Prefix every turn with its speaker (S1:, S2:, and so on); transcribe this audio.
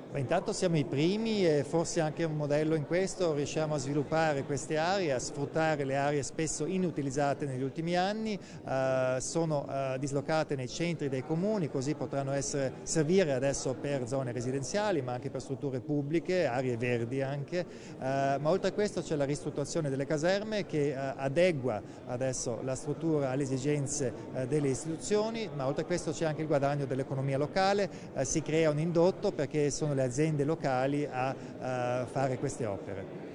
S1: Intanto siamo i primi e forse anche un modello in questo, riusciamo a sviluppare queste aree, a sfruttare le aree spesso inutilizzate negli ultimi anni, sono dislocate nei centri dei comuni, così potranno servire adesso per zone residenziali ma anche per strutture pubbliche, aree verdi anche, ma oltre a questo c'è la ristrutturazione delle caserme che adegua adesso la struttura alle esigenze delle istituzioni, ma oltre a questo c'è anche il guadagno dell'economia locale, si crea un indotto perché sono le aziende locali a fare queste opere.